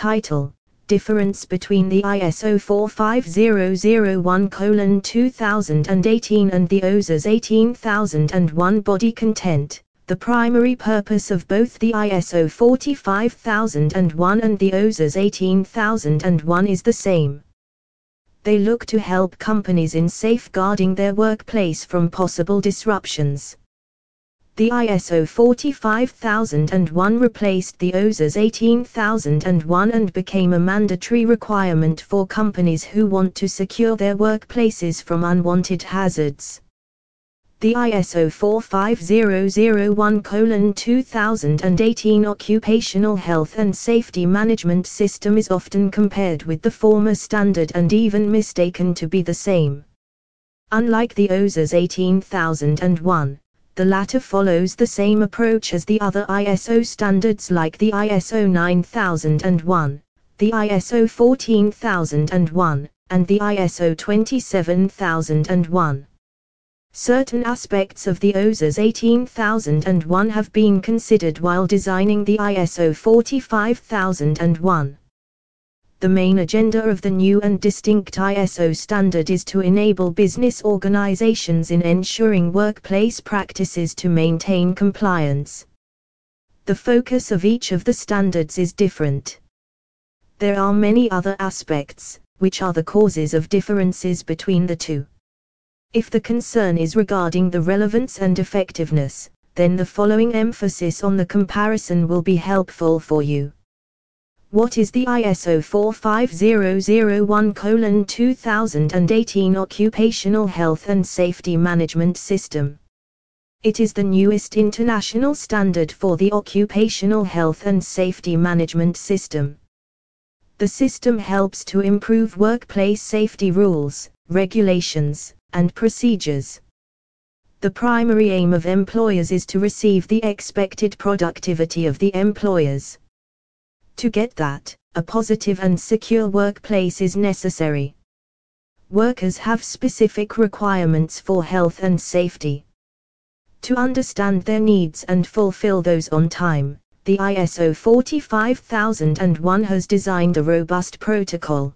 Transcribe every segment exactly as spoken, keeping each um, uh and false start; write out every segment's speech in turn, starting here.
Title: Difference between the I S O four five zero zero one colon two thousand eighteen and the O S A S eighteen thousand one. Body content: the primary purpose of both the I S O forty-five thousand one and the O S A S eighteen thousand one is the same. They look to help companies in safeguarding their workplace from possible disruptions. The I S O forty-five thousand one replaced the O S A S eighteen thousand one and became a mandatory requirement for companies who want to secure their workplaces from unwanted hazards. The I S O four five zero zero one colon two thousand eighteen Occupational Health and Safety Management System is often compared with the former standard and even mistaken to be the same. Unlike the O S A S eighteen thousand one, the latter follows the same approach as the other I S O standards like the I S O nine thousand one, the I S O fourteen thousand one, and the I S O twenty-seven thousand one. Certain aspects of the O S A S eighteen thousand one have been considered while designing the I S O forty-five thousand one. The main agenda of the new and distinct I S O standard is to enable business organizations in ensuring workplace practices to maintain compliance. The focus of each of the standards is different. There are many other aspects, which are the causes of differences between the two. If the concern is regarding the relevance and effectiveness, then the following emphasis on the comparison will be helpful for you. What is the I S O four five zero zero one colon two thousand eighteen Occupational Health and Safety Management System? It is the newest international standard for the occupational health and safety management system. The system helps to improve workplace safety rules, regulations, and procedures. The primary aim of employers is to receive the expected productivity of the employers. To get that, a positive and secure workplace is necessary. Workers have specific requirements for health and safety. To understand their needs and fulfill those on time, the I S O forty-five thousand one has designed a robust protocol.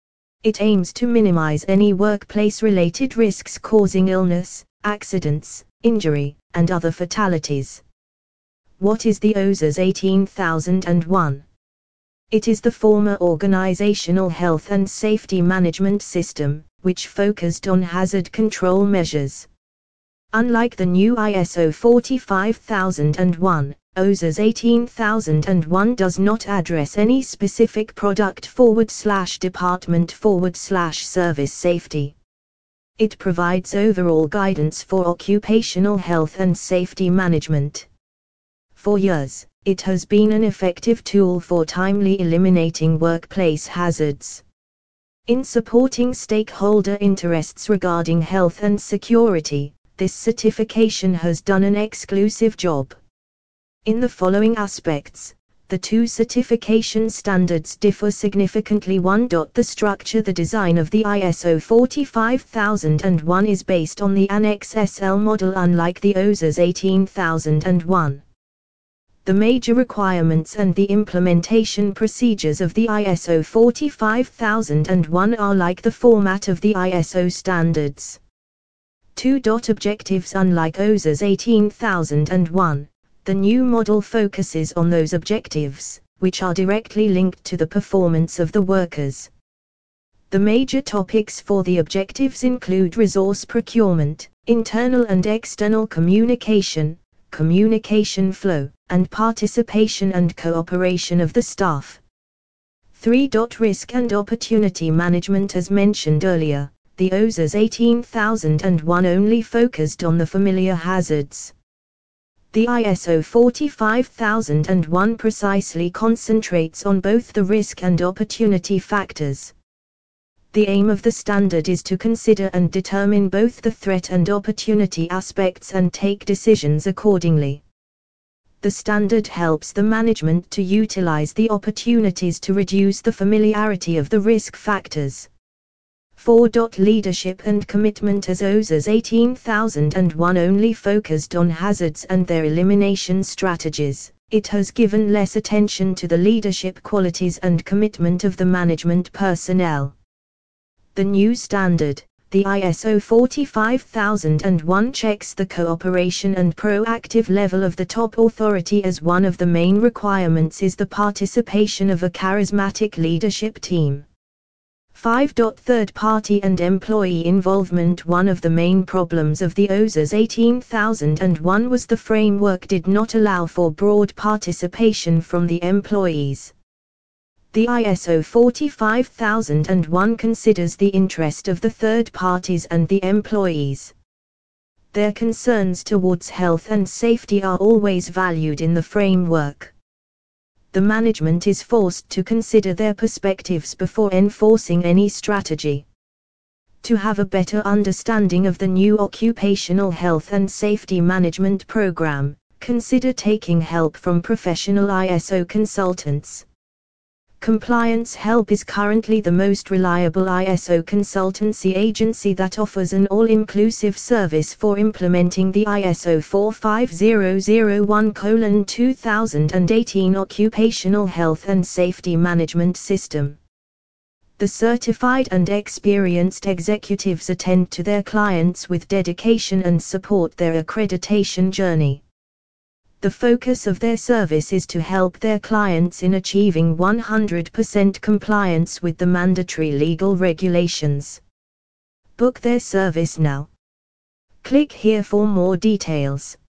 It aims to minimize any workplace-related risks causing illness, accidents, injury, and other fatalities. What is the O S A S eighteen thousand one? It is the former Organizational Health and Safety Management System, which focused on hazard control measures. Unlike the new I S O forty-five thousand one, O S A S eighteen thousand one does not address any specific product forward slash department forward slash service safety. It provides overall guidance for occupational health and safety management. For years, it has been an effective tool for timely eliminating workplace hazards. In supporting stakeholder interests regarding health and security, this certification has done an exclusive job. In the following aspects, the two certification standards differ significantly. one. The structure. The design of the I S O forty-five thousand one is based on the Annex S L model, unlike the O S A S eighteen thousand one. The major requirements and the implementation procedures of the I S O forty-five thousand one are like the format of the I S O standards. two. Objectives. Unlike O S A S eighteen thousand one, the new model focuses on those objectives, which are directly linked to the performance of the workers. The major topics for the objectives include resource procurement, internal and external communication, communication flow, and participation and cooperation of the staff. three. Risk and opportunity management. As mentioned earlier, the O S A S eighteen thousand one only focused on the familiar hazards. The I S O forty-five thousand one precisely concentrates on both the risk and opportunity factors. The aim of the standard is to consider and determine both the threat and opportunity aspects and take decisions accordingly. The standard helps the management to utilize the opportunities to reduce the familiarity of the risk factors. four. Leadership and commitment. As O S A S eighteen thousand one only focused on hazards and their elimination strategies, It has given less attention to the leadership qualities and commitment of the management personnel. The new standard, the I S O forty-five thousand one, checks the cooperation and proactive level of the top authority, as one of the main requirements is the participation of a charismatic leadership team. five. Third-party and employee involvement. One of the main problems of the O S A eighteen thousand one was the framework did not allow for broad participation from the employees. The I S O forty-five thousand one considers the interest of the third parties and the employees. Their concerns towards health and safety are always valued in the framework. The management is forced to consider their perspectives before enforcing any strategy. To have a better understanding of the new occupational health and safety management program, consider taking help from professional I S O consultants. Compliance Help is currently the most reliable I S O consultancy agency that offers an all-inclusive service for implementing the I S O forty-five thousand one colon two thousand eighteen Occupational Health and Safety Management System. The certified and experienced executives attend to their clients with dedication and support their accreditation journey. The focus of their service is to help their clients in achieving one hundred percent compliance with the mandatory legal regulations. Book their service now. Click here for more details.